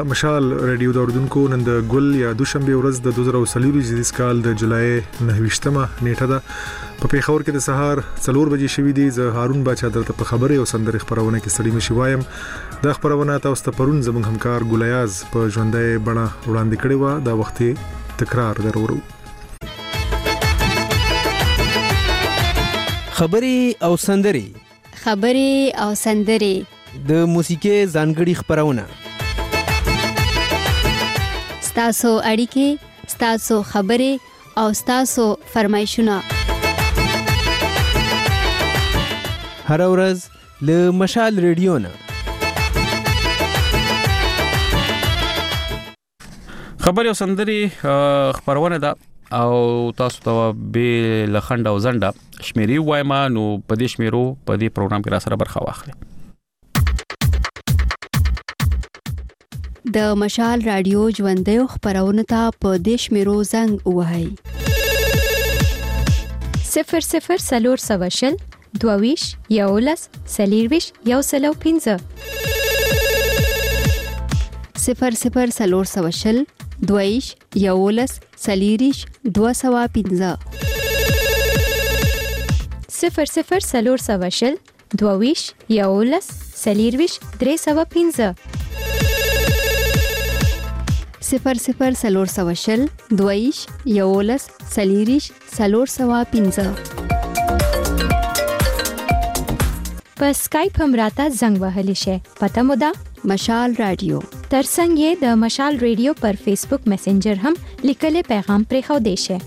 مشال رادیو د اردوونکو نن د ګل یا دوشنبه ورځ د 2023 کال د جولای 9مه نیټه ده. په پیښور کې د سهار 4 بجې شوې دي. زه هارون باچا درته په خبري او سندري خبرونه کې ستړي مشي وایم. د خبرونه تاسو ته پرون زموږ همکار ګلیاز په ژوندۍ بڼه وړاندې کړی و. دا وخت تکرار درورو. خبري او سندري د موسیقي ځانګړي خبرونه، ستاسو اړیکې، ستاسو خبرې او ستاسو فرمایشونه هر ورځ له مشال ریډیو نه. خبري او سندري خبرونه ده او تاسو ته به لخند او زنده شمیري وایما نو په دې شمیرو په دې پروګرام کې را سره برخه واخلئ. د مشال رادیو ژوندۍ خبرونه ته په دې شمیرو زنګ وهئ 00 22 یولس سلیرویش یو سلو 15 00 22 یولس سلیریش 215 00 22 یولس سلیرویش 315 00 22 یولس سلیریش 315 په اسکایپ هم راته زنګ وهلی شي. پته مو ده مشال رادیو. ترڅنګ یې د مشال رادیو پر فیسبوک میسنجر هم لیکلي پیغام پرې خو دی شي.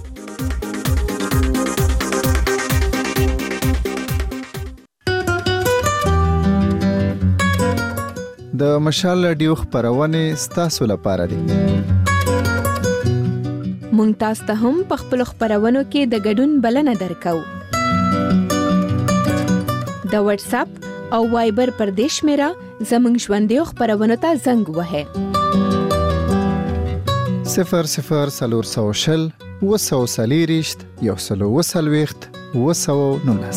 د مشال رادیو خبرونه ستاسو لپاره دي. مونږ تاسو ته هم په خپل خبرونو کې د ګډون بلنه درکو. د واتس اپ او وایبر پر دیش میرا زمنګ ژوندۍ خبرونه ته زنګ وهه 00 وسوسلیریشت یو سلو وسلويخت وسو نونس.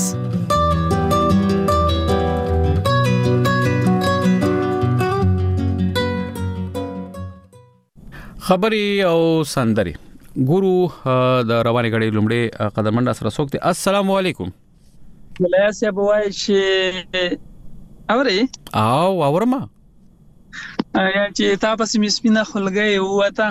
خبري او سندري ګورو د رواني غړي لومړي قدمنده سره سوکته. السلام علیکم. ولای صاحب وای چې اوري او اورما یا چې تاسو می سپینه خلګي وته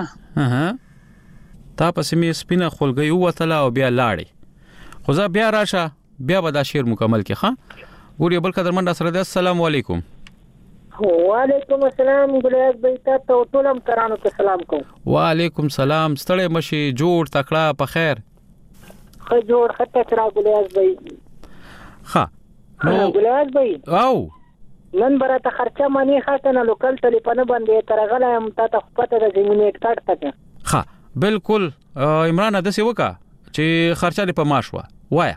تاسو می سپینه خلګي وته او بیا لاړې خو ځا بیا راشه بیا به دا شعر مکمل کې ښه ګوري بل قدرمنده سره. السلام علیکم. وعلیکم السلام ګلیاز بھائی تاسو ټولم کرانو ته سلام کوم. وعلیکم سلام. ستړی مشي جوړ تکړه په خیر خو جوړ خطه کرا ګلیاز بھائی. ها نو ګلیاز بھائی او نن برته خرچه مانی خاطر نه لوکل ټلیفون باندې ترغله هم تاسو پته د زمینیټ کارت تک. ها بالکل عمران د څه وکا چې خرچه په ماشوا وایا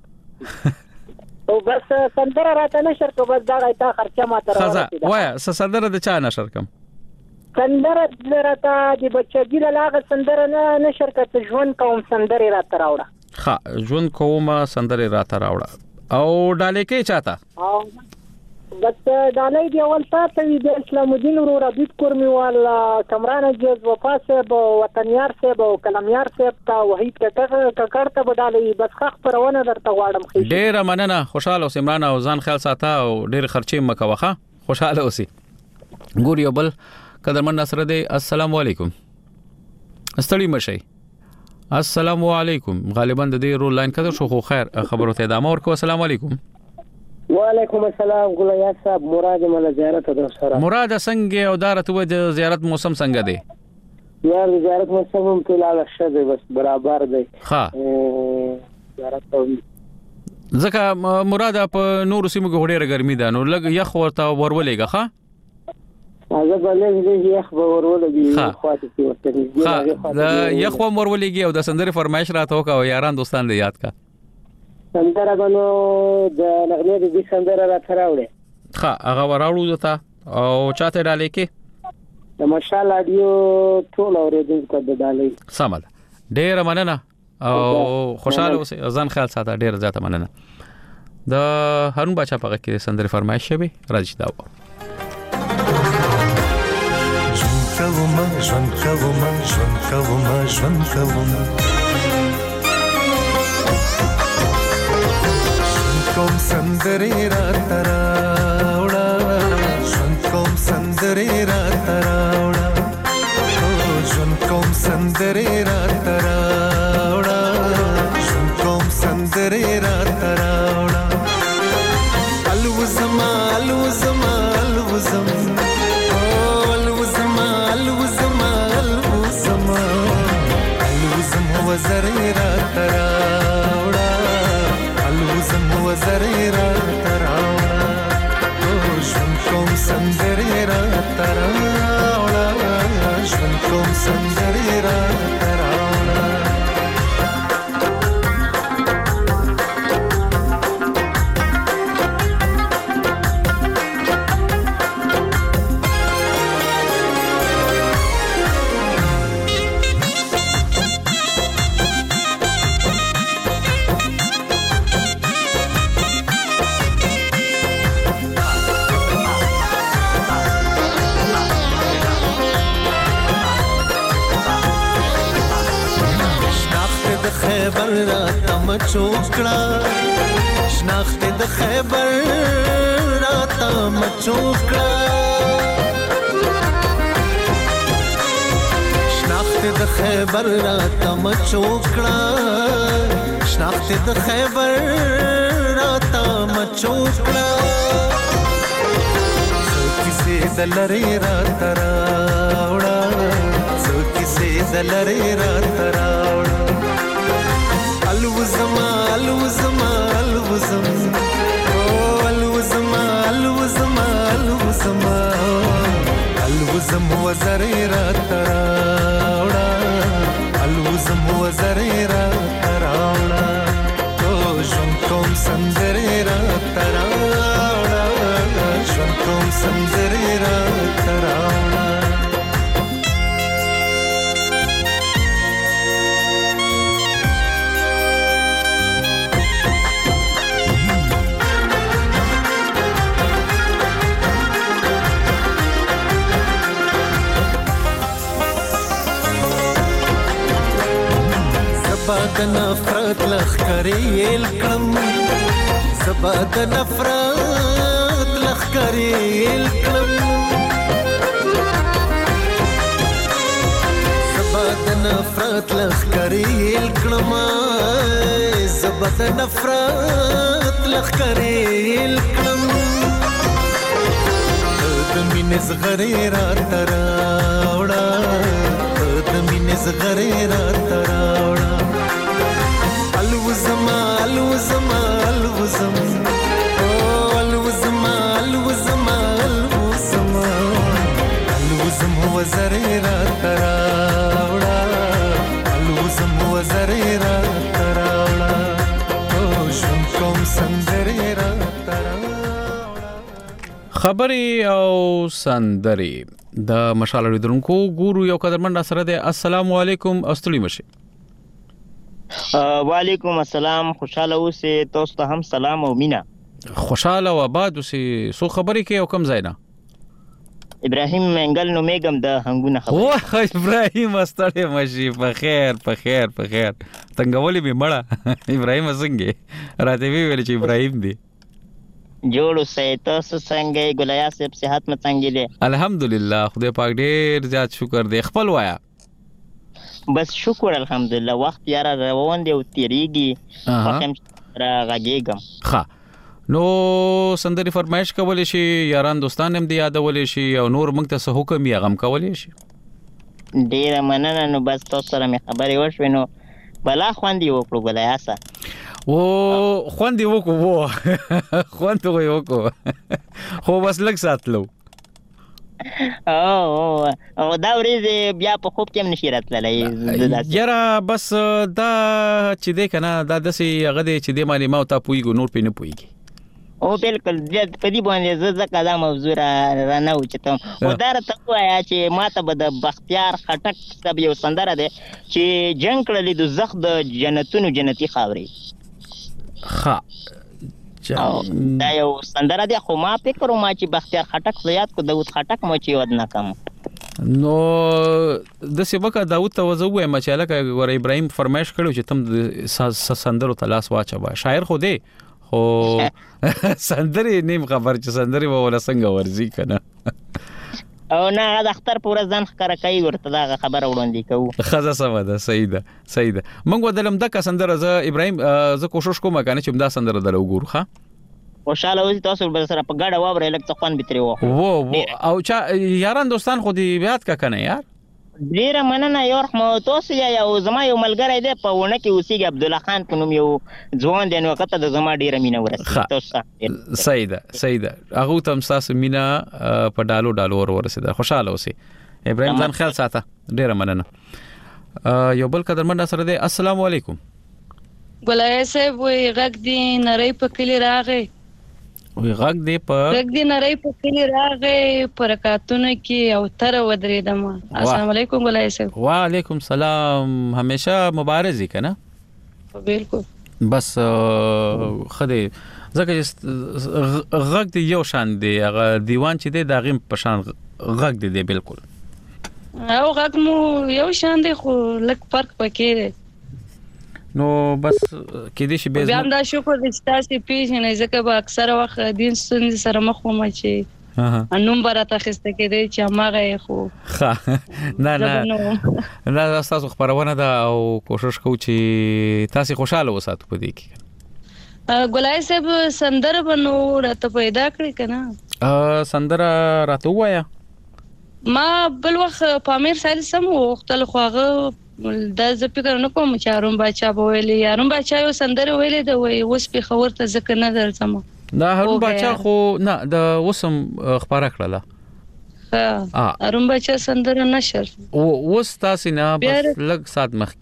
او بس سندره راته نشر کو بس دا غیتا خرچه ما تر وایا سندره د چا نشر کم سندره راته د بچی لاغه سندره نه نشر کته ژوند کوم سندره راته راوړه. ها ژوند کوم سندره راته راوړه او ډالې کې چاته او بس ډالې دی اول تاسو د اسلام الدین ورو رابط کورمي والا کمران جز وفاسه بو وطنیار سه بو کلمیار سه تا وحید ککړه بدالې بس خخ پرونه درته غواړم. ډیر مننه. خوشاله اوس عمران او ځان خیال ساته او ډیر خرچې مکوخه. خوشاله اوسې ګوري بل قدرمن سره دی. السلام علیکم. استړی مشي. السلام علیکم. غالبا د دې رول لاین کده شو خو خیر خبرو ته ادامه ورکو. السلام علیکم. وعلیکم السلام ګلیاز صاحب. مراد مل زیارت د سره مراد څنګه او دارت و د زیارت موسم څنګه دی؟ یار زیارت موسم هم ټول شته بس برابر دی. ها زیارت ځکه مراد په نور سیمو کې ډېره ګرمي ده نو لګ یخ ورته ورولېګه. ها هغه بلې دې یخ ورولېږي خواته کې ورته یخ ورولېږي او د سندري فرمایش راته وکاو یاران دوستان دې یاد کا سندره غنو د نغمه دې سندره راته راوړې. ها هغه وراوړو دتا او چاته ډالې کې د مشال رادیو ټول اوریدونکو ته ډالې. سمال ډېر مننه او خوشاله اوسې ځان خیال ساته. ډېر زیاته مننه. د هارون بچا په کې سندري فرمایش شوی راځي دا کوم ژوند کوم ژوند کوم ژوند کوم کوم سندري را تراوړه ژوند کوم سندري را تراوړه ژوند کوم سندري را تراوړه ژوند کوم سندري را تراوړه الوزما الوزما الوزم الوزما الوزما الوزما الوزم وزري را تراوړه الوزم وزري را تراوړه ژوند کوم سندري را تراوړه ژوند کوم سندري را تراوړه خیبر را تم چوکړه شناخت د خیبر را تم چوکړه شناخت د خیبر را تم چوکړه شناخت د خیبر را تم چوکړه کیسه دلری را تراوړه کیسه دلری را تراوړه الوزما الوزما الوزم الوزما الوزما الوزما الوزم وزري را تراوړه الوزم وزري را تراوړه ژوند کوم سندري را تراوړه ژوند کوم سندري را تراوړه زباد نفرت لخکری الکلم زباد نفرت لخکری الکلم زباد نفرت لخکری الکلم زباد نفرت لخکری الکلم د مين زغری را تراوړه د مين زغری را تراوړه الوزما الوزما الوزم الوزما الوزما الوزما الوزم وزري را تراوړه الوزم وزري را تراوړه ژوند کوم سندري را تراوړه خبري او سندري د مشال لیدونکو ګورو یو قدرمن سره ده السلام علیکم استلی مشه وعلیکم السلام خوشاله اوسه تاسو ته هم سلام او مینا خوشاله و آباد اوسه سو خبري کې او کم زینا ابراهیم منګل نو میګم د هنګونه خبر واه ابراهیم استړې مشي په خیر په خیر په خیر څنګه به مړه ابراهیم څنګه راته ویل چې ابراهیم دی جوړو سه تاسو څنګه ګلیا صاحب صحت مې څنګه دي الحمدلله خدای پاک ډېر زیات شکر دی خپل وایا بس شکر الحمدلله وخت یاره روان دی او تیریږي فهم را غږیږم ښه نو سندري فرمایش کولې شي یاران دوستان هم دی یادولې شي او نور موږ ته څه حکم یې غم کولې شي ډېر مننه نو بس تاسو سره مې خبرې وشوې نو بلا خوندې وکړو ګلیا صاحب او خوندې وکړو خوند وکړو خو بس لږ ساتلو او دا ورځ بیا په خوب کې نشي راتللی یاره بس دا چې دی کنه دا داسې هغه دی چې دی باندې ما او تا پوهېږو نور پرې نه پوهېږي او بالکل په دې باندې زه ځکه دا موضوع رانه اوچتم خو دا راته ووایه چې ما ته به د بختیار خټک صاحب یو سندره دی چې جنګ کړلې دوزخ د جنتونو جنتي خاورې ښه دا یو سندره دی خو ما فکر وم چې بختیار خټک زه یاد کو داود خټک مو چې یاد نه کم نو د سیبکه داوود ته وزوې مچاله کې ور ابراهيم فرمایش کړو چې تم سندرو تلاس واچو شاعر خو دی خو سندري نیم خبر چې سندري ولا څنګه ورزي کنه او نه د اختر پر ځان خبره کوي ورته دا خبره وړاندې کوو خزه سم ده صحیح ده موږ ودلم د سندره ز ابراهيم ز کوشش کوم کنه چې دا سندره درو ګورو ښا خوشاله اوسې تاسو بل سره په ګډه واورې لکه څه خوان بتري وو او چا یاران دوستان خو دې بیات کا کنه یار ډیره مننه یو رحم تاسو یا زما یو ملګری دی په ونه کې اوسېږي عبد الله خان په نوم یو ځوان دی نو وخت د زما ډیره مینه ورسېده تاسو صحیح ده هغه تم تاسو مینه په ډالو ورسېده خوشاله اوسې ابراهيم ځان خیال ساته ډیره مننه یو بل قدرمن سره دی السلام علیکم ګلای صاحب وی غږ دی نری په کلی راغی وی غږ دی نری په کلی راغی پرکاتونه کې او تر ودریدم السلام علیکم ګلای صاحب وعلیکم السلام همیشه مبارزي کنه بالکل بس خدي زکه غږ دی یو شان دی هغه دیوان چې دی دا غیم په شان غږ دی بالکل او غږ مو یو شان دی خو لک فرق پکې دی نو بس کې دې شي به بیا دا شکر د تاسو پیژنې ځکه به اکثر وخت دین سن سره مخ ومه چې انوم براته خسته کې دی چې ماغه خو نه تاسو خبرونه دا او کوشش کوو چې تاسو خوشاله وساتو په دې کې ګلای صاحب سندره بنو راته پیدا کړی کنه سندره راته وایا ما بل وخت پامیر سال سم وختل خوغه دا ز فکر نه کوم چې هارون بچا بویلی هارون بچا یو سندره ویلې دا وای اوس په خبر ته ځکه نه درځم دا هارون بچا خو نه د وسم خبره کړله هارون بچا سندره نشر اوس تاسو نه بس لګ سات مخ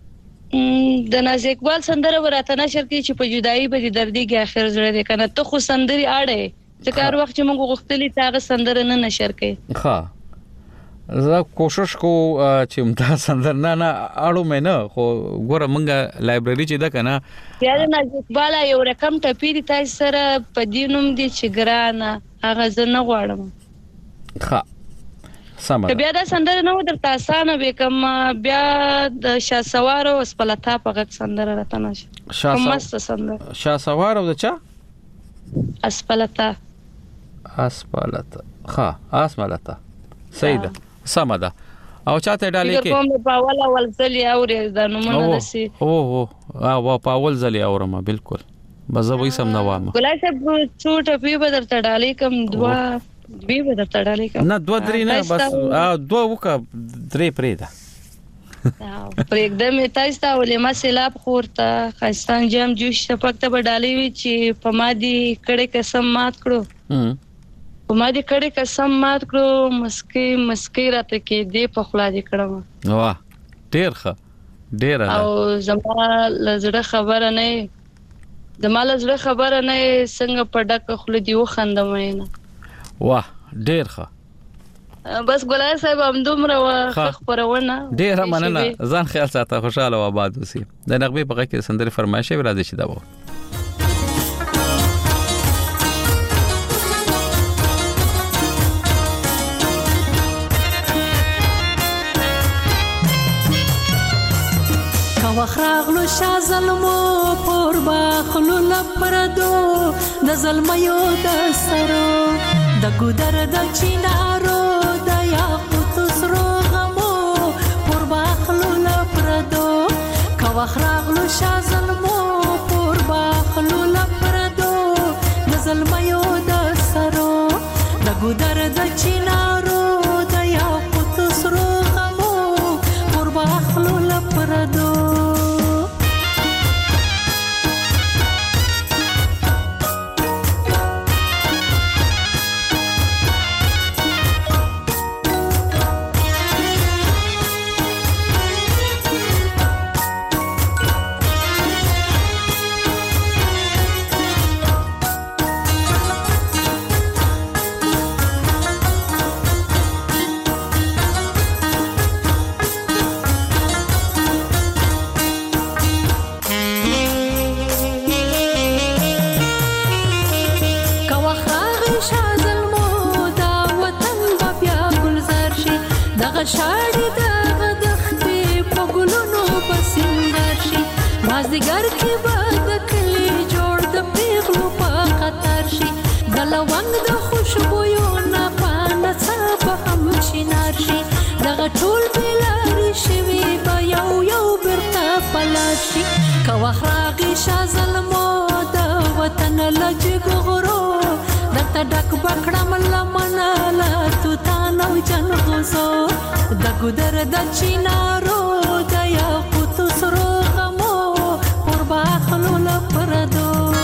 کې د ناز اقبال سندره ورته نشر کی چې په جدائی به دردي کې اخر زړه دې کنه ته خو سندري اړه چې کار وخت چې موږ غوښتلی تاغه سندره نه نشر کړي ها زه کوشش کو چې متا سندر نه اړو مې نه خو ګوره مونږه لایبرری چې ده کنه یاره ناز اقبال یو رقم ټپی تاسو سره په دینوم دي چې ګرانه هغه زه نه غواړم ها سم بیا دا سندره نو درته اسانه به کوم بیا د شاسوار او سپلتا په غږ سندره راته نشه مست سندره شاسوار او د چا اسپلتا ها اسملتا صحیح ده سم ده او چاته ډالې کې کوم په اول ځلی اوري د نومونه دسي او په اول ځلی اورم بالکل بزوي سم نه وامه ګلای صاحب څوټه په بدر ته ډالې کوم دوه بدر ته ډالې کوم نه دوه درې نه بس دوه وکا درې پرې ده پرېږدم تاسو ته ولې ما سیلاب خورته خاستان جام جوش پکته به ډالې وی چې په ما دي کړه قسم مات کړو په ما دې کړي قسم مات کړو مسکی راته کې دې په خلا دې کړم واه ډیر ښه ډیر او زما لزړه خبره نه څنګه په ډکه خله دی وخندم نه واه ډیر ښه بس ګلای صاحب هم دومره خبرونه ډیر مننه ځان خیال ساته خوشاله و آباد اوسئ د نغمه په کې سندره فرمایش راځي چې دا و وخراغلو شا ظلمو پر باخلو لپردو د ظلمیو د سرو د ګودر د چینارو د یاقوت سرو غمو پر باخلو لپردو کا وخراغلو شا ظلمو پر باخلو لپردو د ظلمیو د سرو د ګودر د چینارو د یاقوت سرو غمو پر باخلو لپردو مازدیګر کې به د کلي جوړ د پیغلو په قطار شي د لونګ د خوشبویو نه پانه څه به هم شینار شي دغه ټول بېلارې شوي به یو بیرته پلار شي که وخت راغی شاه زلمو د وطن له جګغرو درته ډک به کړم لمنه له توتان او جنغوزو د ګودر د چینارو د یاقوتو سرو غمو پر به اخلو له پردو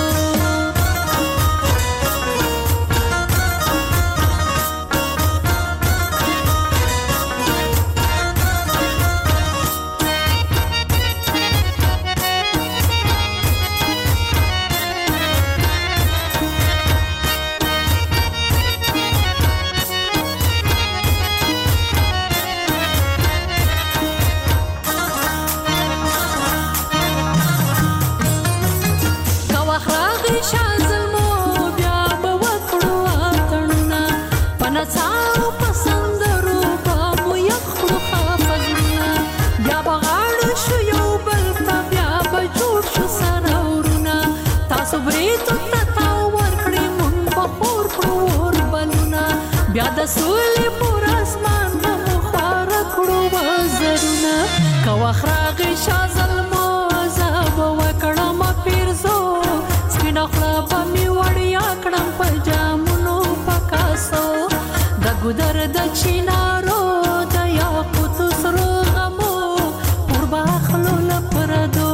بیا د سولې پر اسمان مو خواره کړو وزرونه که وخت راغی شاه زلمو زه به وکړم پیرزو سپینه خوله به مې وړیا کړم په جامونو په کاسو د ګودر د چینارو د یاقوتو سرو غمو پر به اخلو له پردو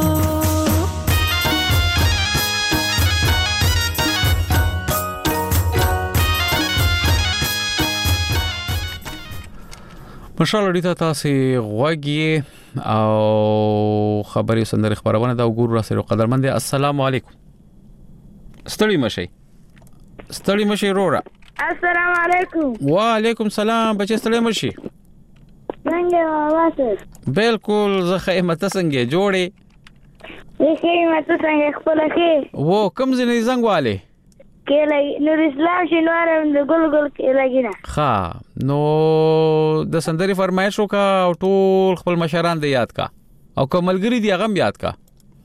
مشال ډیته تاسو غوږی او خبري سندري خبرونه دا وګورو را سره قدرمند السلام علیکم ستړي مشي رورا السلام علیکم وعلیکم السلام بچی ستړي مشي څنګه واسه بالکل زه خیمه څنګه جوړې خیمه څنګه خپل کې وو کوم ځنې زنګ والے کې نور اسلام شنوارم د ګل کې لګینا ها نو د سندري فرمایش وکا او ټول خپل مشران دې یاد کا او کوملګری دی هغه یاد کا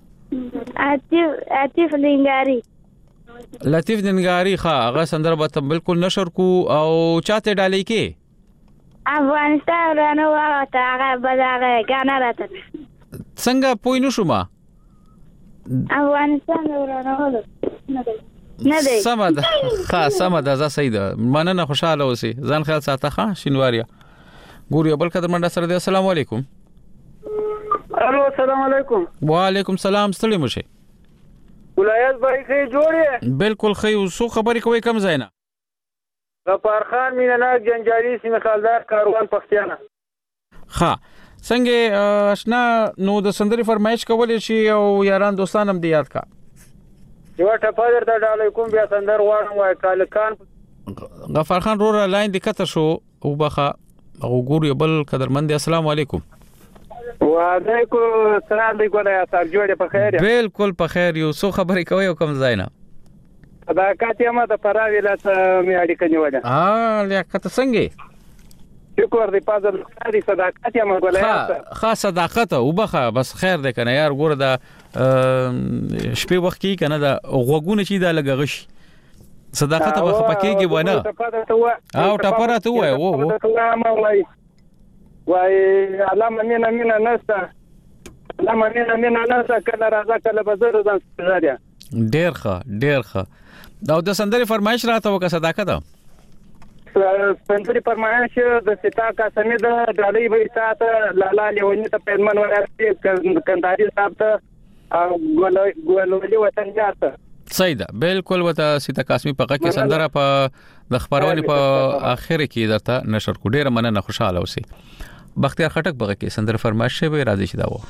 عاطف ننګاری لطیف ننګاری ها هغه سندره به بالکل نشر کو او چاته ډالې کې افغانستان رانه واغته هغه بداغه غانا راته څنګه پوینو شوما افغانستان رانه واغته نه دی سمد ها سمد ازا سید مننه خوشاله اوسې ځان خیال ساته ها شینواریا ګوري بل قدر منډه سره دی السلام علیکم الو السلام علیکم وعلیکم السلام ستړي مشه ولایت بای خې جوړې بالکل خې سو خبرې کوي کم زینا غفار خان مینناک جنجالي سیمه خالدار کاروان پښتیانه ها څنګه آشنا نو د سندري فرمایش کولې شي او یاران دوستان هم دی یاد کا یو ټپادر ته ډالې کوم بیا سندر واړم وای کالکان غفار خان رور لاین دکته شو او بخا او ګوري بل قدرمند السلام علیکم وعلیکم السلام دی ګوریا تر جوړه په خیر بالکل په خیر یو سو خبرې کوي او کم زینا صداقت یې ما ته پراوی لاته می اړیکه نیوله لیاقت څنګه شکر دی پازل دی صداقت یې ما ګولیا خاص صداقت او بخا بس خیر ده کنه یار ګور دا شپې وخت کې کنه دا غوګونه چې دا لګغش صداقت به خپکیږي ونه او ټپراته وای وای علامه مینا نستا علامه مینا نستا کله راځه کله بزر ځان زړیا ډیر ښه دا د سندري فرمایش راته وکړه صداقت سندري فرمایش د ستا قسمه د ډالۍ به ساته لالا لیونی ته پېرمن ورته کنداري صاحب ته ګولولي وطن جاته سیدا بالکل وته ستا قاسمی په کې سندره په د خبرونه په اخر کې درته نشر کو ډیر مننه خوشاله اوسې بختیار خټک په کې سندره فرمایش به راځي شي دا و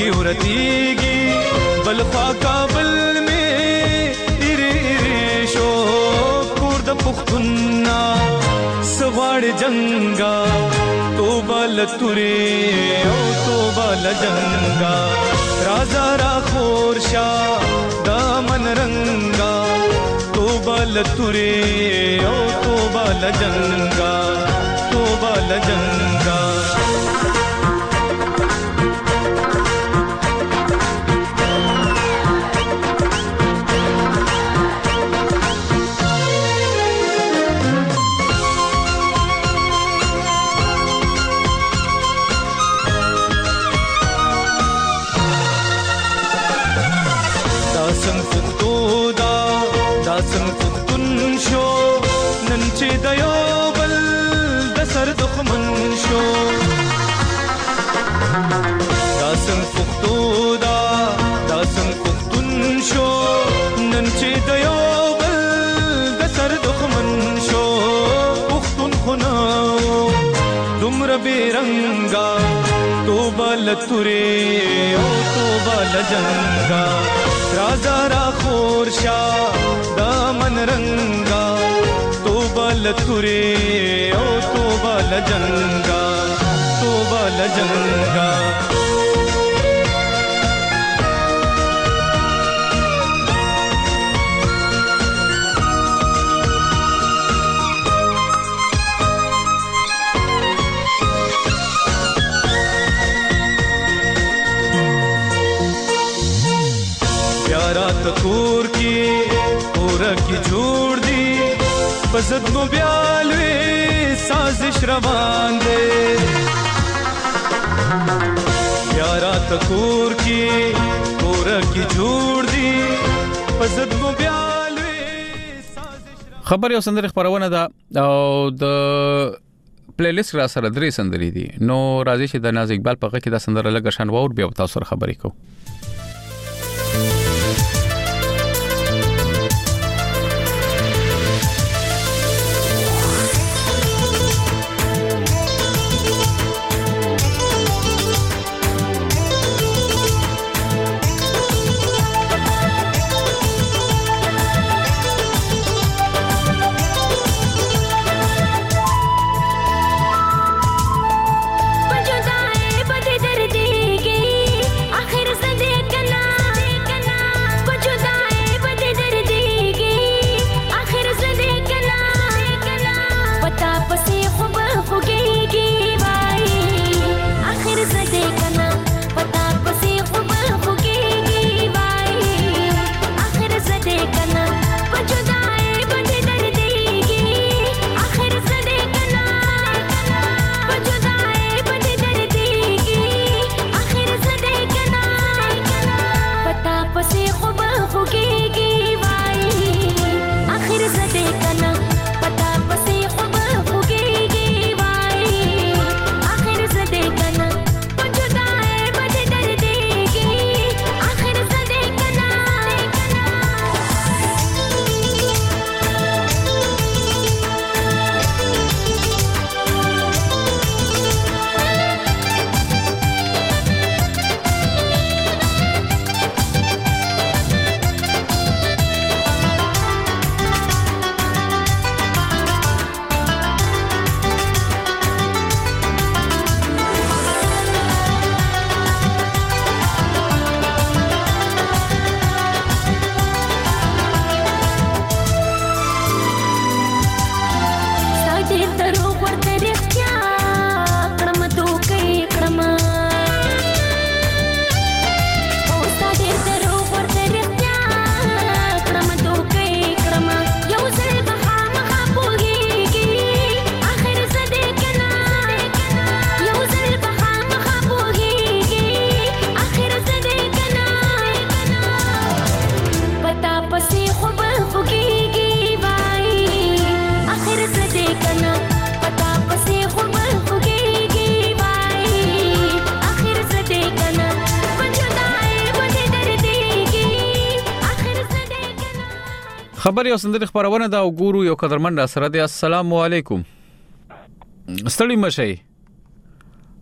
کې ورتيږي بل خوا کابل می شو کور د پختنا سواړ جنگا توبه لتوري او توبه لجنگا رازا را خورشا دامن رنگا توبه لتوري او توبه لجنگا توبه لجنگا बेरंगा तोबा लतुरे ओ तोबा लजंगा राजा रा खोरशा दामन रंगा तोबा लतुरे ओ तोबा लजंगा तोबा लजंगा तकूर की पूरा की जोड़ दी बजत को ब्यालवे साजिश रवान दे प्यारा तकूर की पूरा की जोड़ दी बजत को ब्यालवे خبر یو سندره خبرونه ده او د پلی لیست را سره درې سندري دي نو راځي چې د ناز اقبال په کې دا سندره لګ شان وور بیا تاسو سره خبرې کوو خبر یو سندره خبرونه دا وګورو یو قدرمن را سره دی. السلام علیکم. ستړي مشي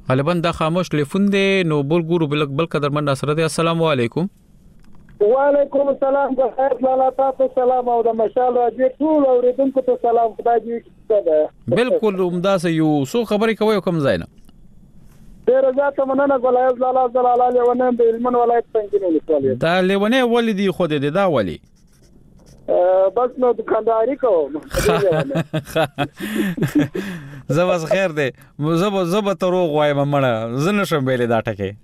غالبا دا خاموش ټلیفون دی نو بل ګورو بل قدرمن سره دی. السلام علیکم. وعلیکم السلام. بخیر لاله تاسو سلام او د مشال راځي ټول اوریدونکو ته سلام. خدای دې ستاسو بالکل عمده یو سو خبرې کوي کوم ځای نه. ډیر زیاته مننه ولایت لاله زلاله لیونه د علمن ولایت څنګه نه لیکوالي دا لیونه ولې دی خو دې دا ولی بس نو دکانداري کوم. زبس خیر دی زب تروغ وایم مړه زنه شم بیل دا ټکه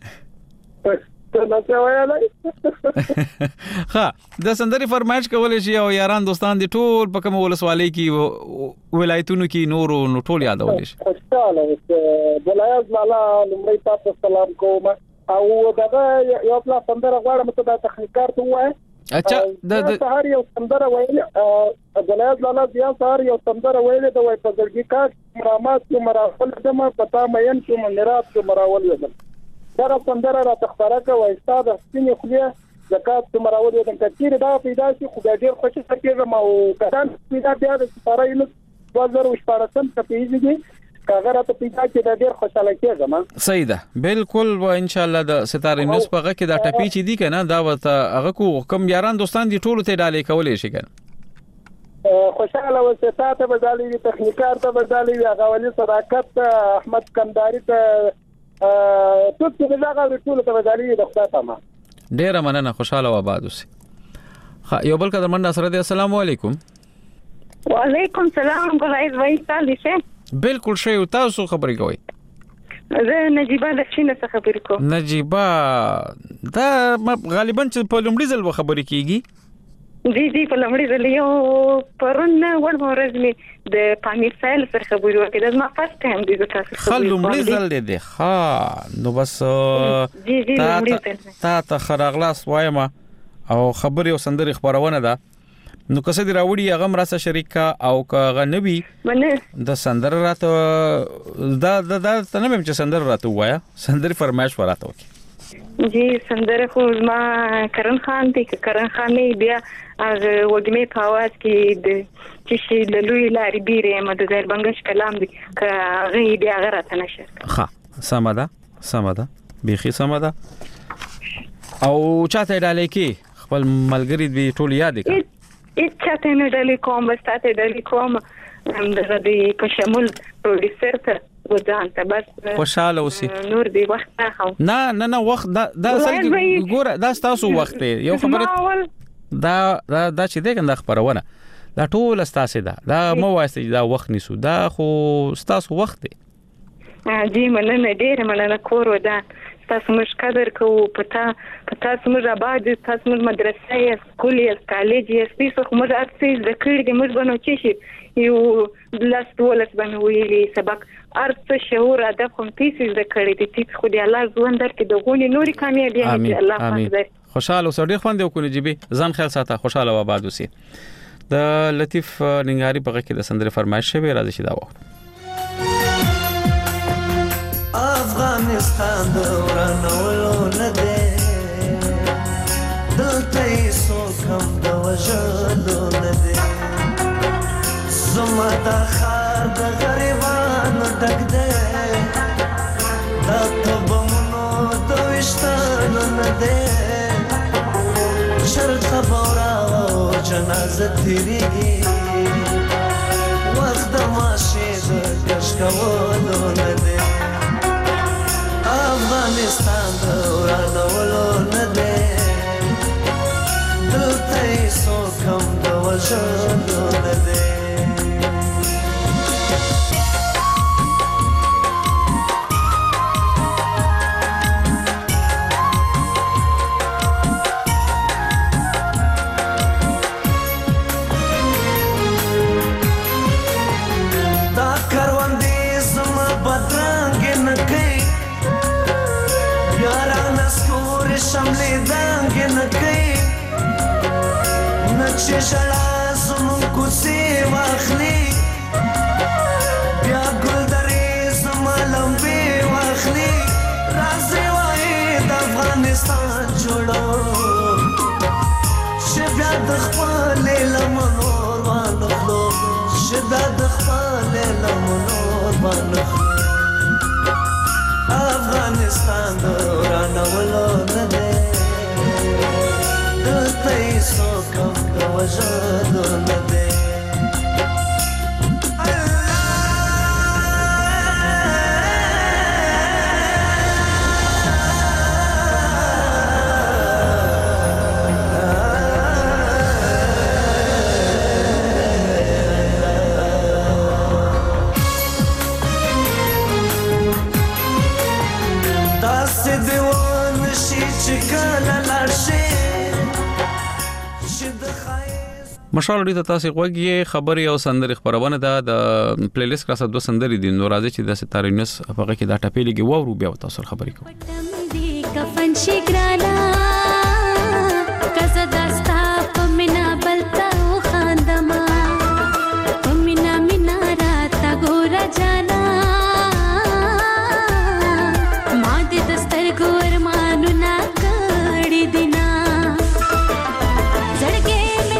ها د سندري فرمایش کولې شي او یاران دوستان دي ټول په کوم ولسوالۍ کې ولایتونو کې نور ټول یادول شي. خوشاله ولایت لاله لمړی تاسو سلام کوم او دا یو پلا سندره غواړم ته د تخنیکار ته وای. اچھا د سهار یو سندره ویل ولایت لاله بیا سهار یو سندره ویل د وای په ځلګي کا مرامات کې مراول دمه پتا مېن کې منرات کې مراول یدل دا سندره را تختاره کوي استاد سپینې خلیه زکات کې مراول یدل کثیر دا پیدا شي خو ډیر خوشی سکیږم او کدان پیدا بیا د سپاره یو 2014 ته پیږي کاغره ته پیدا کې د ډیر خوشاله کېږم. صحیح ده بالکل و ان شاء الله د ستاره نیوز په کې دا ټپی چې دی کنه دا وته هغه کو کم یاران دوستان دي ټول ته ډالې کولې شي کنه خوشاله وسه ته بدالي تخنیکار ته بدالي هغه ولي صداقت احمد کنداري ته ټول څه هغه ټول ته بدالي د خدای ته ما ډیر مننه خوشاله و آباد اوسه. یو بل قدر من سره دی. السلام علیکم. وعلیکم السلام ګلایز وای تاسو بالکل شی تاسو خبرې کوي. زه نجيبه د شینه څخه خبرې کوم. نجيبه دا غالبا چې په لومړي ځل خبرې کیږي. دي په لومړي ځل یو پرون ور ورځ می د پامیر سایل سره خبرې وکړه. دا ما فرست ټایم دی تاسو خل لومړي ځل دی ها نو بس تا خراغلاس وایم او خبرې او سندري خبرونه ده نو کسه دی راوړي هغه مرسته شریکا او که غنوي د سندر راته دا تنه چې سندر راته وایا سندري فرمایش وراته وکي جی سندر خو ما کرن خان دی کرن خان بیا هغه وګمه په आवाज کې د چې شي لوی لاري بیره مدد بنگش کلام دی که هغه بیا غراته نشه. ها سماده بيخي سماده او چاته ډالې کې خپل ملګری دی ټول یاد کړه چاته نه ډالې کوم بس ته ډالې کوم د دې په شمول پروډوسر ته وځان ته بس خوشاله اوسې نور دی وخت نه وخت دا ګوره دا تاسو وخت یو خبره دا چې دغه خبرونه دا ټول تاسو دا مو واسطه دا وخت نیسو دا خو تاسو وخت دی. جی مننه ډیر مننه کور ودا تاسو مش قدر کوو پتا تاسو مش آباد تاسو مش مدرسه یا سکول یا کالج یا سپیس خو مش ارڅ د کړي مش بنو چې یو لاست ولس بنوي سبق ارڅ شعور ادب کوم تاسو د کړي د تاسو خو دی الله ژوند درکې د غونې نوري کامیابی دي الله حافظ. خوشاله اوسه ډیر خوند وکړي جيبي ځان خیال ساته خوشاله و آباد اوسه. د لطیف ننګاری په کې د سندري فرمایش شوی راځي چې دا وخت افغانستان دورانولو نده دلته سو کم د وژلو نده زما د خار د غریبانو ډک ده دا تبمونو د وشتانو نده شرط بورا او جنازه تیریږي وخت د ماشي د کش کولو نده افغانستان دورانولو نده دلته سو کم د وژلو نده دا کروندې زما بدرنګ نه کوي یاران سکور شملې دنګ نه کوي نقشې شړا زمون کوڅې واخلي بیا ګلدرې زما لمبې واخلي راځي وایي د افغانستان جوړو چې بیا د خپلې لمنور وانخلو چې بیا د خپلې لمنور وانخلو سوکم د وژلو نه دی مشال لري تاسو غوږی خبري او سندري خبرونه د پلی لیست کړه د سندري دي نو راځي چې د ستارینس هغه کې دا ټپېلګي وورو بیا تاسو خبري کوم کفن شګرانا کزه داستا پمنا بلتا خاندما پمنا مینا راتا ګور جانا ما دې دستر ګور مانو نا کړي دینا زړګې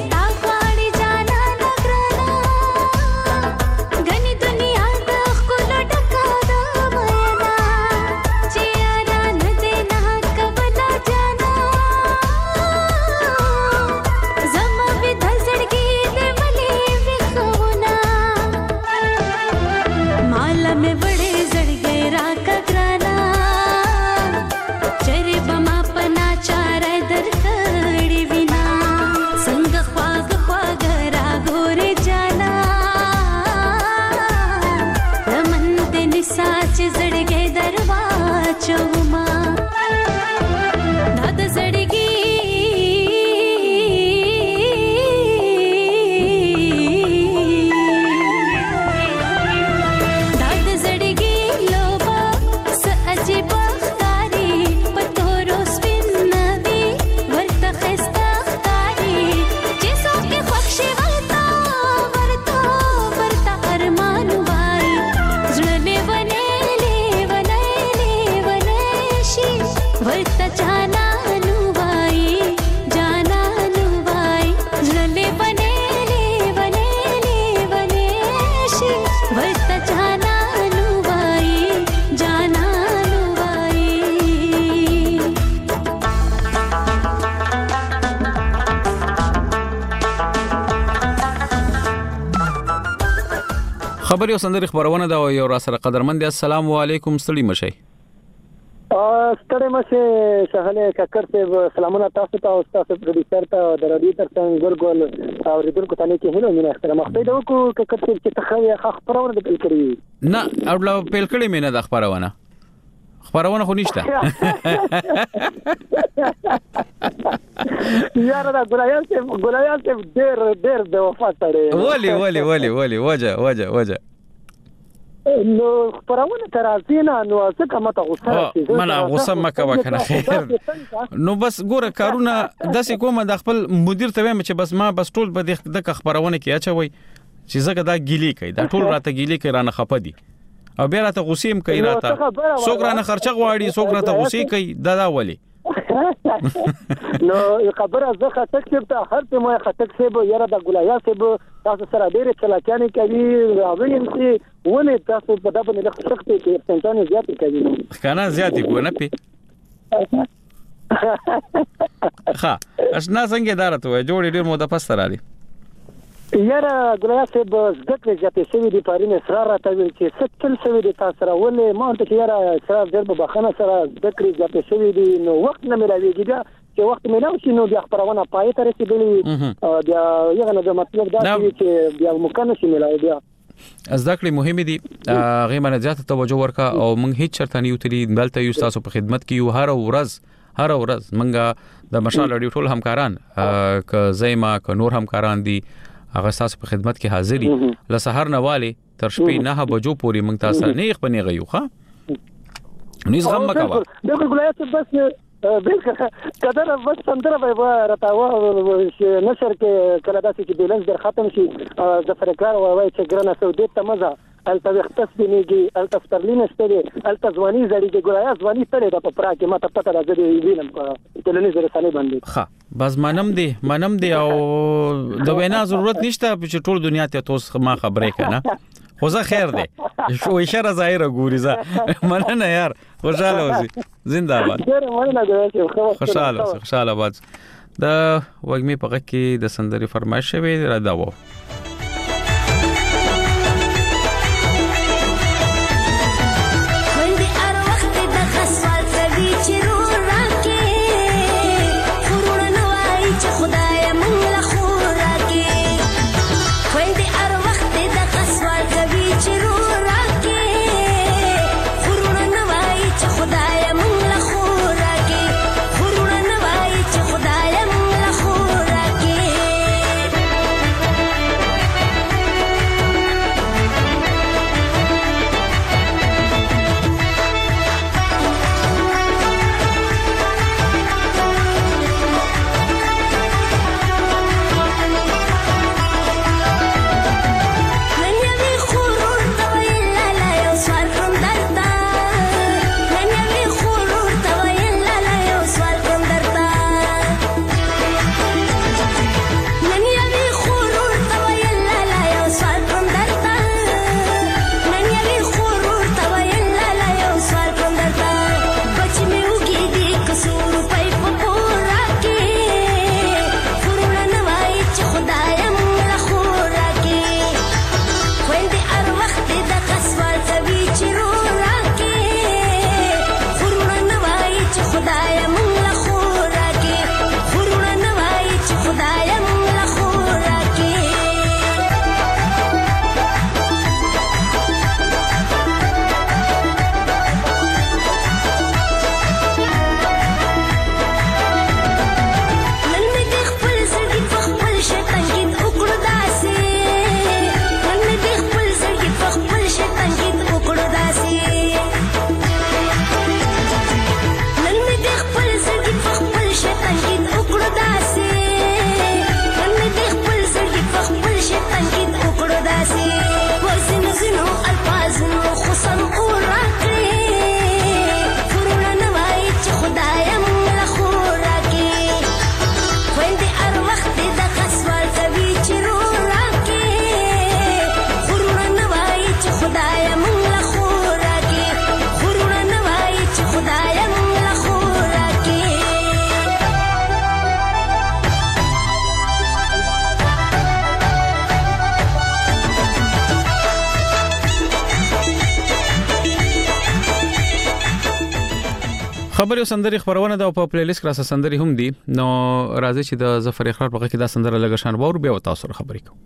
خبري او سندري خبرونه دا یو را سره قدرمن دي السلام علیکم ستړي مشي ستړي مشي سهله ککر ته سلامونه تاسو ته او تاسو پروډوسر ته د رادیو ترڅنګ ګورګول او ریډونکو ته کې هلو مینه احترام خپل د کو ککر چې تخوي خبرونه د پیل کړی نه او پیل کړی مینه د خبرونه خو نشته یاره دا ګلایان ته ډېر د وفات لري ولی وجه نو خبرونه ترازینا نو څه مته غوسه منه غوسه مکه وکنه خیر نو بس ګوره کارونه داسې کومه د خپل مدیر ته وایم چې بس ټول به د خبرونه کې اچوي چې زګه دا ګیلی کوي دا ټول راته ګیلی کوي رانه خپه دي او بیا راته غوسیم کوي راته څوک رانه خرچه غواړي څوک راته غوسی کوي دا ولی نو خبره زه خټک ته هر څه ما خټک سه یاره د ګلایا سه تاسو سره ډېر چلاکانې کوي راوړم چې ونه تاسو په دغه نه سخت کې پنځانه زیات کوي کنه زیات کو نه پی ها اسنا څنګه دارته جوړ ډېر مو د پستر علي یاره ګلایا سه زګت زیاتې شوی دی پارین اصرار راته ویل چې ستل شوی دی تاسو سره ولې ما ته یاره اصرار ډېر په بخنه سره زګت زیاتې شوی دی نو وخت نه ملاويږي چې وخت مې نو شي نو بیا خبرونه پای ته رسیدلې بیا یو نه د مطلب دا چې بیا ممکن شي ملای بیا ځکه مهم دي غي منه زیات توجه ورکا او موږ هیڅ چرته نه یوتلی دلته یو تاسو په خدمت کې یو هر ورځ موږ د مشال رادیو ټول همکاران ک زېما ک نور همکاران دي هغه تاسو په خدمت کې حاضرې ل سحر نواله تر شپې 9 بجو پورې موږ تاسو نه یې خپنه غيو ښا نيز غم مکوا دغه ګلایت بس کدر بس سندره به راتاو نشر کې کله داسې چې بیلنس در ختم شي د فرقار وای چې ګرانه سعودي ته مزه الته وختس بنيږي الته سترلین ستړي الته ځواني زړیږي ګلایت ځواني ستړي د پپرا کې ماته پته راځي وینم په ټلویزیون رسنۍ باندې ښه بس منم دی او د وینا ضرورت نشته چې ټول دنیا ته توس ما خبرې کنه خو زه خیر دی شو اشاره ظاهره ګوري زه مننه یار خوشاله اوسې زنده باد ډېر مننه خوشاله باد د وګمې په غږ کې د سندري فرمایش شوی را داوو خبري سندري خبرونه د په پلی لیست کې سندري هم دي نو راځي چې د ظفر اخرار په کې دا سندره لګ شان باور بیا تاسو سره خبرې کوم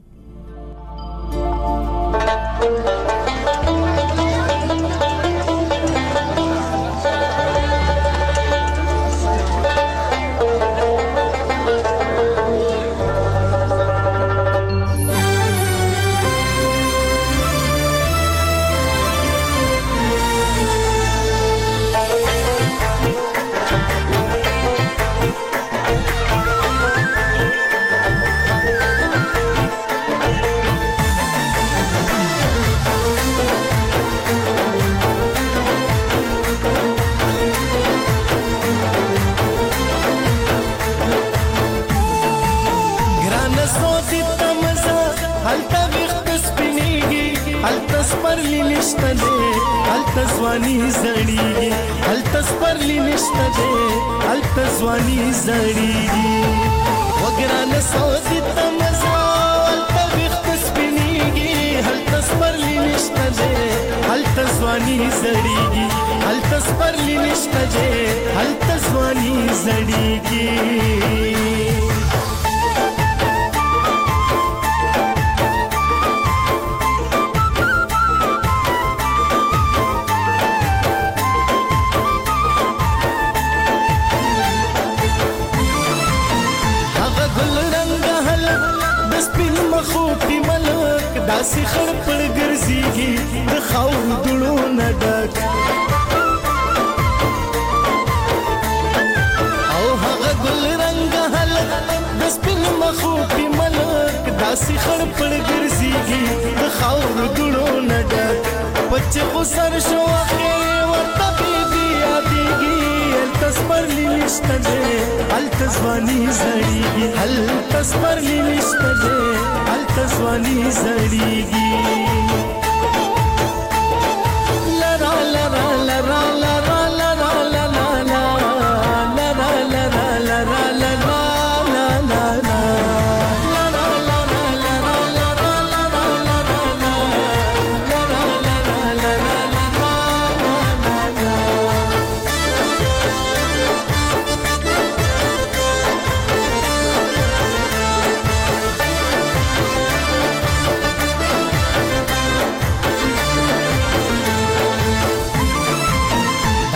التزوانی زړیږي التزپرلی نشته ده التزوانی زړیږي وګرانه سودی تمزا التوخت سپینیږي التزپرلی نشته ده التزوانی زړیږي التزپرلی نشته ده التزوانی زړیږي داسې خړ پړ ګرځيږي د خاور دړو نه ډک او هغه ګل رنگ هلک د سپین مخو په ملک داسې خړ پړ ګرځيږي د خاور دړو نه ډک بچ خو سر شو اخر ورته بي یادېږي التزپرلی نشته ده التزوانی زړیږي التزپرلی نشته ده التزوانی زړیږي لرا لرا لرا لرا لرا لرا لرا لرا لرا لرا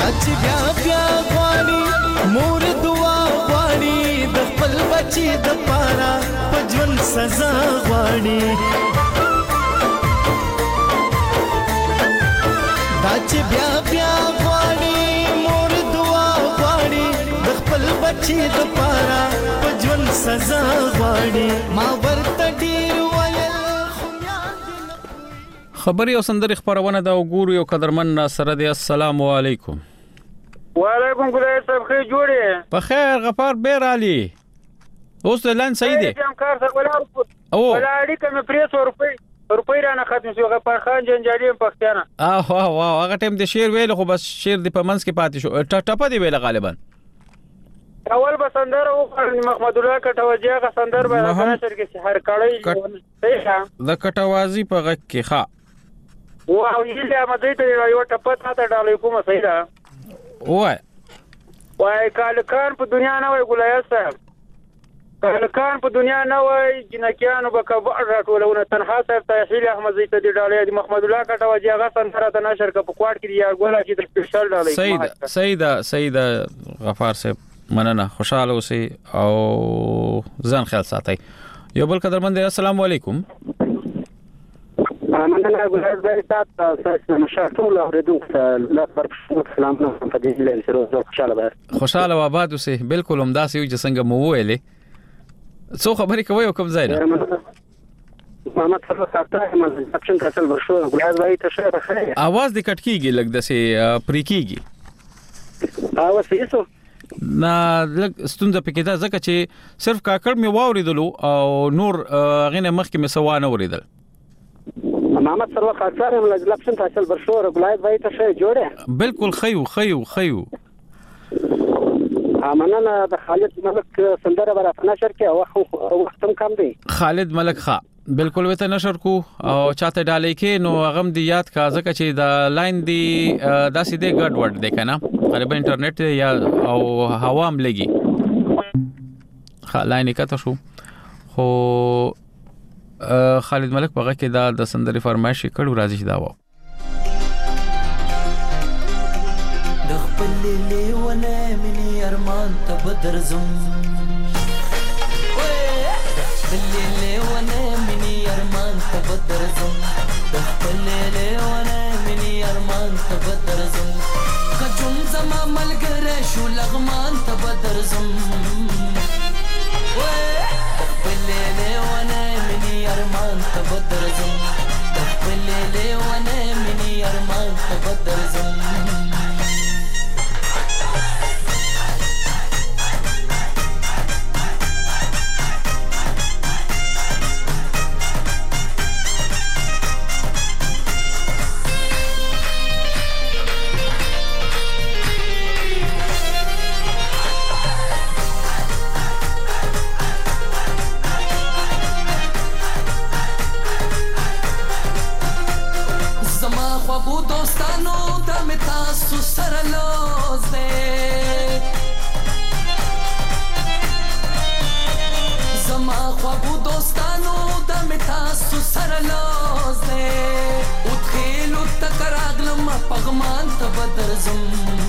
چې بیا بیا غواړي مور دعا غواړي د خپل بچي د پاره په ژوند سزا غواړي دا چې بیا بیا غواړي مور دعا غواړي د خپل بچي د پاره په ژوند سزا غواړي ما ورته ډیر ویل خبري او سندري خبرونه دا وګورو یو قدرمن سره دی. السلام علیکم. وعلیکم ګلای صاحب خیر جوړې په خیر غفار بیر علي اوس لاین صحیح دی هم کار سره ولا اړیکه مې پرې 100 روپۍ رانه ختم شو غفار خان جنجالي پښتانه واه هغه ټیم د شعر ویل خو بس شعر د پمنس کې پاتې شو ټپه دی ویل غالبا اول بسندر او محمد الله کټوازی غ سندر به نشر کې هر کړی د کټوازی په غږ کې ښا واه یله مده ته یو ټپه تا ډالې کومه صحیح ده وای کالکان په دنیا نه وای ګلای صاحب کالکان په دنیا نه وای جنکیانو به کبر راټولونه تنها صاحب تحصیل احمد زید دی ډالې د محمد الله کټوازی غ سندر ته نشر کې په کوټ کې یا ګولا کې د سپیشل ډالې صحیح ده غفار صاحب مننه خوشاله اوسئ او ځان خیال ساتئ. یو بل قدرمن دی. السلام علیکم. مننه ګلای صاحب تاسو مشاهده اوریدونکو لا پر سلام نو په دې لاره سره خوشاله و آباد اوسئ. بالکل همداسې یو چې څنګه مو ویلې څو خبرې کوي او کوم ځای نه محمد فضل ساتره مزپشن کسل ورشو ګلای ته شه आवाज د کټ کیږي لګ دسه پری کیږي اواز یې نه لګ ستونزه پکې ده ځکه چې صرف کاکړ می واوریدلو او نور غنه مخ کې می سوانه اوریدل محمد سره خاطر هم لپشن تاسل برشور ګلای وای ته شه جوړه بالکل خيو مننه د خالد ملک سندره برا نشر کې وختم کم دی خالد ملک ښا بالکل وته نشر کو او چاته ډالې کې نو غم دی یاد کا ځکه چې دا لاین دی داسې دی ګډ وډ دی کنه غالبا انټرنیټ یا او هوا هم لګي لاین کته شو خو خالد ملک په کې دا د سندري فرمایش کړو راځي دا و د خپل لیونه مني ارمان ته بدرزم لیونه مني ارمان ته بدرزم د خپل لیونه مني ارمان ته بدرزم کجوم زما ملګری شو لغمان ته بدرزم ارمان ته بدرزم د خپل لیونه مني ارمان ته بدرزم پغمان ته بدرزم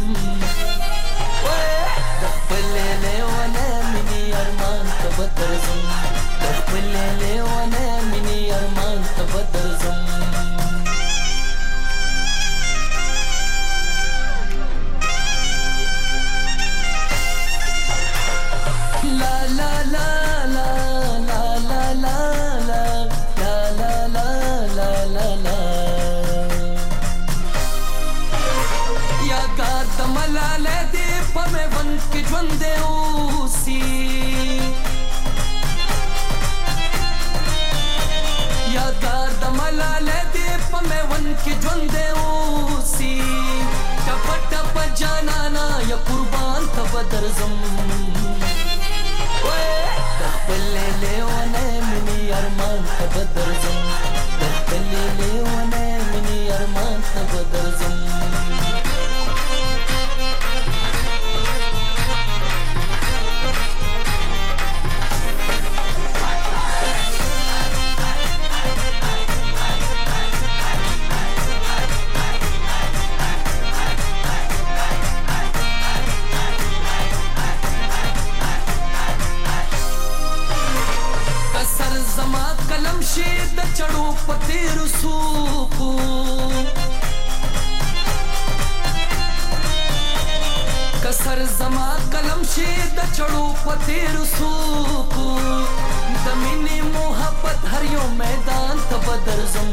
د خپل لیونه مني ارمان ته بدرزم د خپل لیونه مني ارمان ته بدرزم لا لا لا لا لا لا لا لا لا لا لا لا لا ملاله دې په مې ون کې ژوند دی اوسي یادګار د ملاله دې په مې ون کې ژوند دی اوسي ټپ ټپ جانانا یا قربان ته بدرزم د خپل لیونه مني ارمان ته بدرزم د خپل لیونه مني ارمان ته بدرزم تیر سوکو کسر زما قلم شي د چړو پتیر سوکو د مینې محبت هر یو میدان ته بدرزم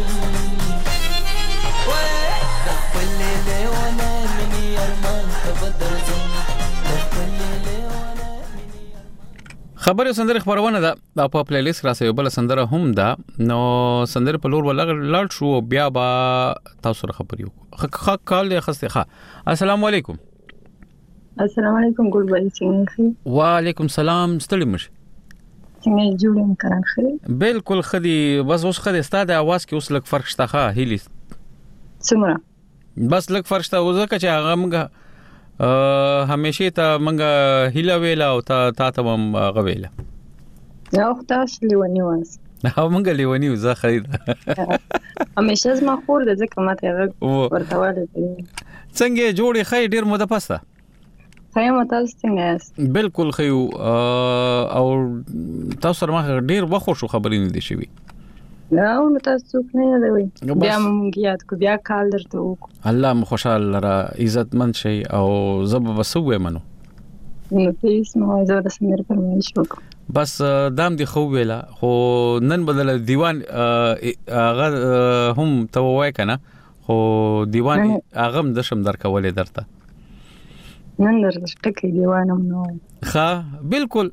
وای د خپل لیونه مینې ارمان ته بدرزم خبره سندره خبرونه ده په پلی لیست راځي بل سندره هم ده نو سندره په لور ولړ شو بیا با تاسو سره خبريو کال دی خسته ښه السلام علیکم السلام علیکم ګل بای څنګه وعلیکم سلام ستړي مشه څنګه جوړم کړن خې بالکل خدي بس اوس خدي ستاده आवाज کې اوس لک فرق شته ښه هیلی څومره بس لک فرق شته وزکه چې هغه موږ همیشه ته منګه هیله ویلا او تا ته هم غویلا نو تاسو لیونی واس نو منګه لیونی زه خرید همیشه زما خور د ځکه ماته ورتواله څنګه جوړي خې ډیر مده پسته خیم تاسو څنګه بالکل خیو او تاسو سره ما ډیر وخت شو خبرې نه دي شوی نو تاسو نه یادوي بیا مونږ یاد کو بیا کال درته وکړو الله مو خوشاله را عزتمن شي او زب وسوې منو نو پیس نو زه د سمیر فرمایش وکړم بس دام دی خو ویلا خو نن بدل دیوان هغه هم ته وای کنه خو دیوان هغه د شم درکولې درته نن درته دیوانم نو ښه بالکل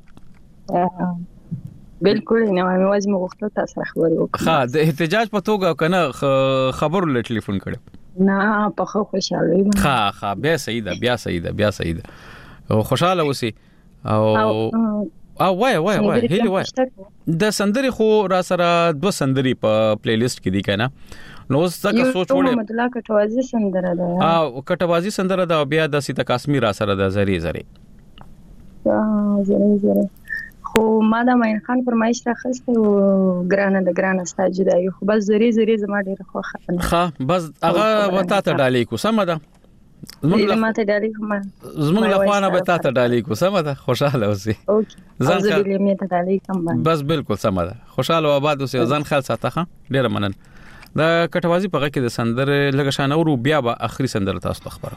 بالکل نه مې واځي مغختل تاسو خبرې وکړه ها د احتجاج په توګه کنه خبر له ټلیفون کړو نه په خوشاله یم ها بیا سعیده خوشاله اوسې او وای هیله وای د سندري خو را سره دو سندري په پلی لیست کې دي کنه نو څنګه سوچ وړه مطلق کټوازي سندره ده کټوازي سندره ده بیا د سیتا کاسمی را سره ده زری زری خو ما د ماین خان فرمایش راخسته او ګرانه ستا جدای خو بس زری زما ډیر خوخه ښه بس هغه وتا ته ډالې کو سم ده زموږ له خوانه به تا ته ډالې کو سم ده خوشاله اوسې ځان خپل می ته ډالې کوم بس بالکل سم ده خوشاله او آباد اوسې ځان خیال ساته ډیر منن دا کټوازی په کې د سندره لګ شان او بیا به اخري سندره تاسو خبره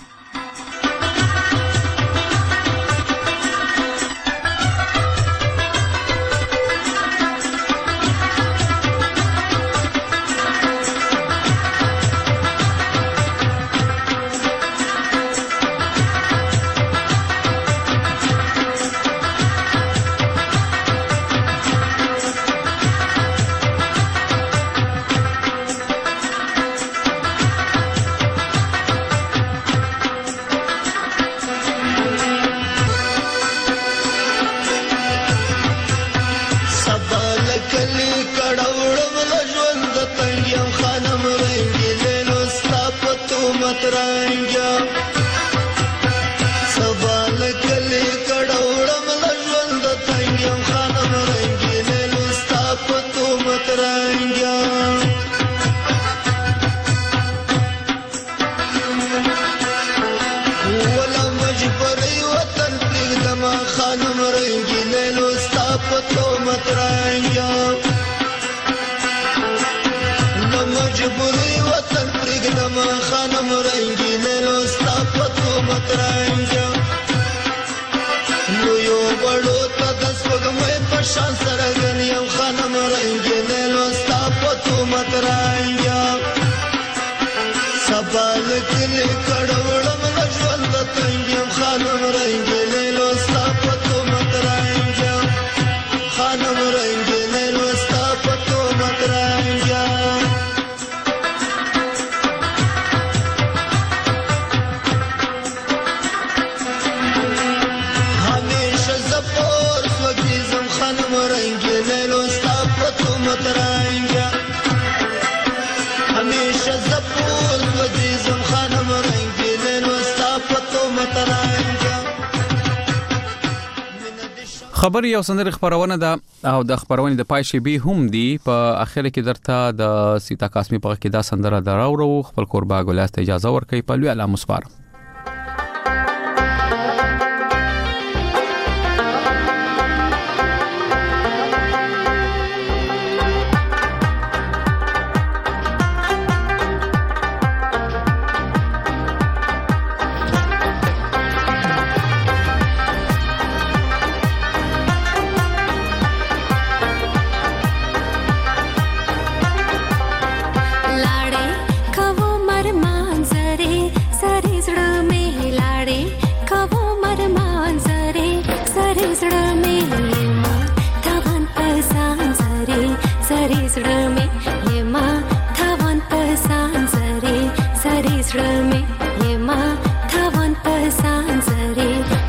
خبر یو سندره خبرونه ده او د خبرونه د پای شی به هم دی په اخر کې درته د سیتا کاسمی په کې دا سندره دراورو خپل قربا ګلاست اجازه ورکړي په لوی علامه مسپار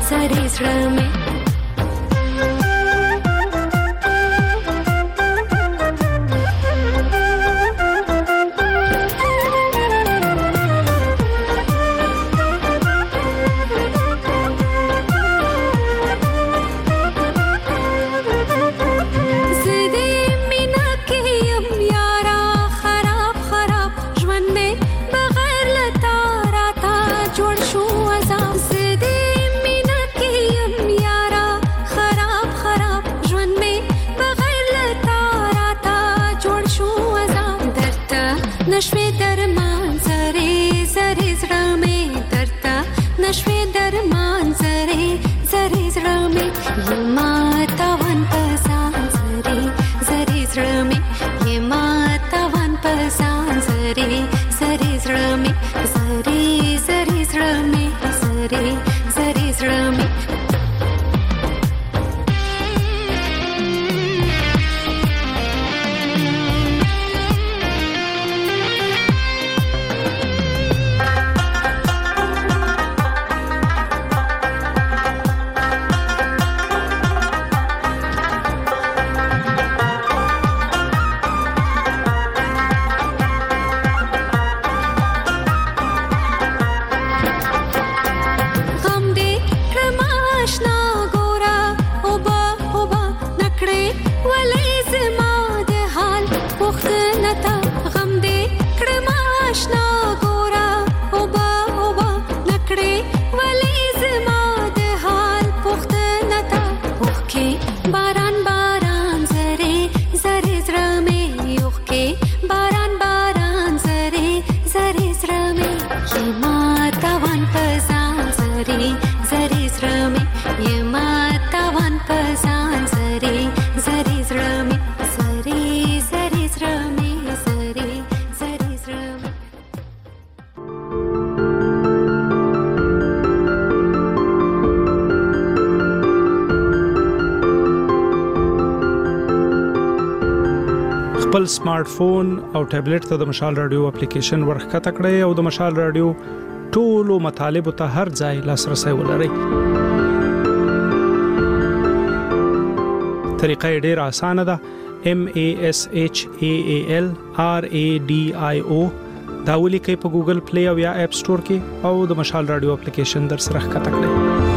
زری زړه مې خپل سمارټ فون او ټابلیټ ته د مشال رادیو اپلیکیشن ورخته کړئ او د مشال رادیو ټولو مطالب ته هر ځای لاسرسي ولرئ. طریقه ډېره اسانه ده. MASHAALRADIO دا ولیکئ په ګوګل پلی او یا اپ سٹور کې او د مشال رادیو اپلیکیشن در سره ښکته کړئ.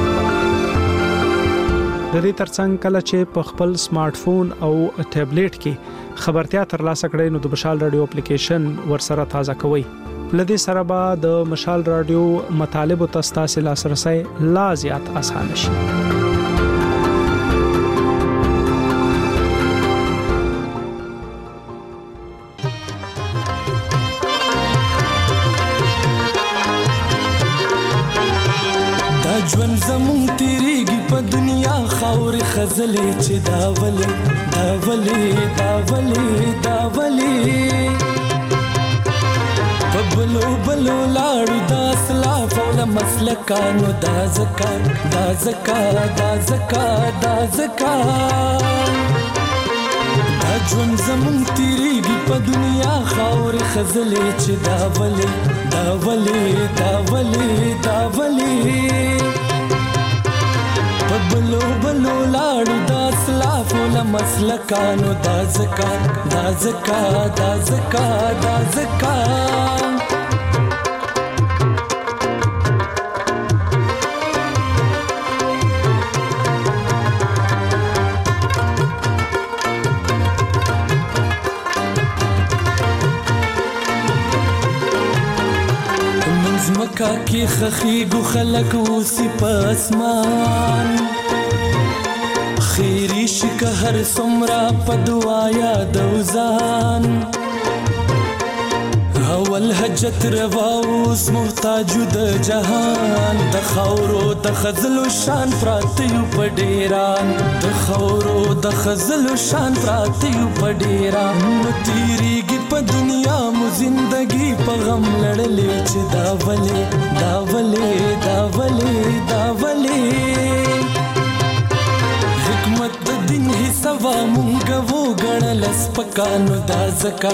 د دې ترڅنګ کله چې په خپل سمارټ فون او ټابلیټ کې خبرتیا ترلاسه کړئ نو د مشال رادیو اپلیکیشن ورسره تازه کوئ. لدې سره به د مشال رادیو مطالب او تاسو لاسرسي لا زیات اسانه شي. ژوند زمون تیریږي په دنیا خاورې خزلې چې دا ولې په بلو لاړو دا اسلاف او له مسلکانو دا زکا دا ژوند زمون تیریږي په دنیا خاورې خزلې چې دا ولې بلو لاړو دا اسلاف له مسلکانو دا زکا مکا کی خخیگو خلق اوسی پاسمان خیری شکه هر سمرا پا دعایا دوزان اول حجت رواوس محتاجو د جهان د خاورو د خزلو شان پراتیو په ډیران نو تیریږي په دنیا مو زندگی په غم لړلې چې دا ولې حکمت د دین حسابا مونږ وو غړل سپکانو دا زکا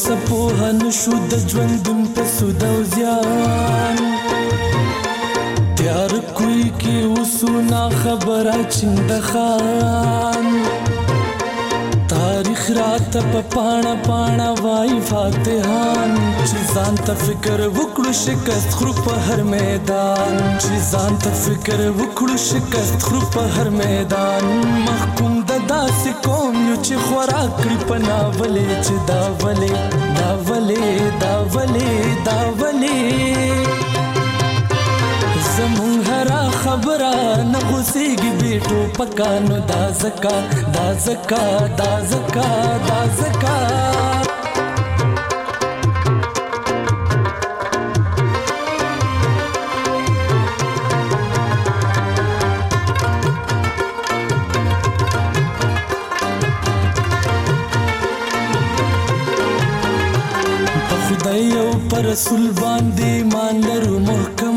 سپوه نشو د ژوندون په سود او زیان تیار کوي کې وسونا خبره چند خان تاریخ رات په پاڼه پاڼه وای فاتحان چې ځان ته فکر وکړو شکست خرو په هر میدان چې ځان ته فکر وکړو شکست خرو په هر میدان محکوم د داسې قوم یو چې خوراک کړي په ناولې چې دا ولې دا ولې دا ولې دا ولې زمون هرا خبره نه غوسیږي بیٹو پکانو دا زکا دا زکا دا زکا دا زکا په خدای او پر رسول باندې مان لرو محکم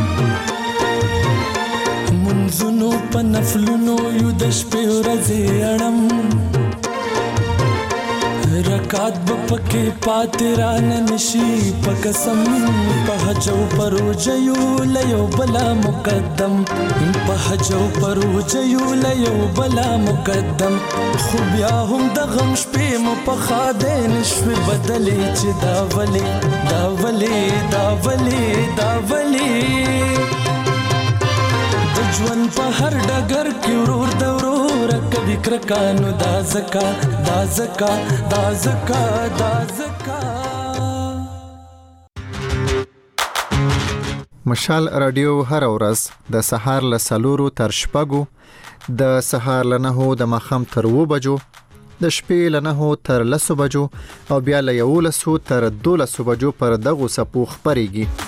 منځونو په نفلونو یو د شپې ورځې اړم رکات به پکې پاتې رانه نشي په قسم په حج او په روژه یو له یو بلا مقدم په حج او په روژه یو له یو بلا مقدم خو بیا هم د غم شپې مو په خاده نشوي بدلې چې دا ولې دا ولې دا ولې دا ولې ژوند په هر ډګر کې ورور د ورور کبي کرکانو دا زکا دا زکا دا زکا دا زکا مشال رادیو هر ورځ د سهار له 4 تر 6 د سهار له 9 د ماښام تر 2 بجو د شپې له 9 تر 10 بجو او بیا له 11 تر 12 بجو پر دغه سپو خبريږي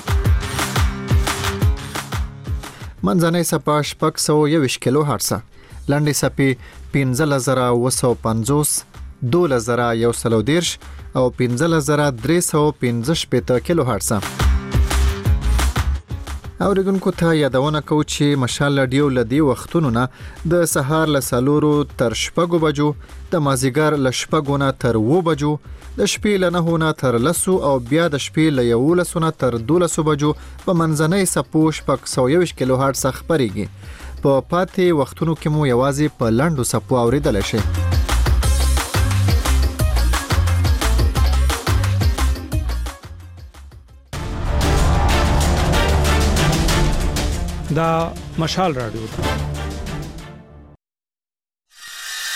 منځنۍ سپا 621 کیلو هرتز لنډي سپي 15950 12110 او 15315 کیلو هرتز اوریدونکو ته یادونه کوم چې مشال رادیو لدی وختونو نه د سهار له 4 تر 6 بجو د مازیګر له 6 نه تر 2 بجو د شپې له 9 نه تر 10 او بیا د شپې له 11 نه تر 12 بجو په منځنۍ سپو 621 کیلو هرتز خبريږي په پاتې وختونو کې مو یوازې په لنډو سپو اوریدل شي دا مشال رادیو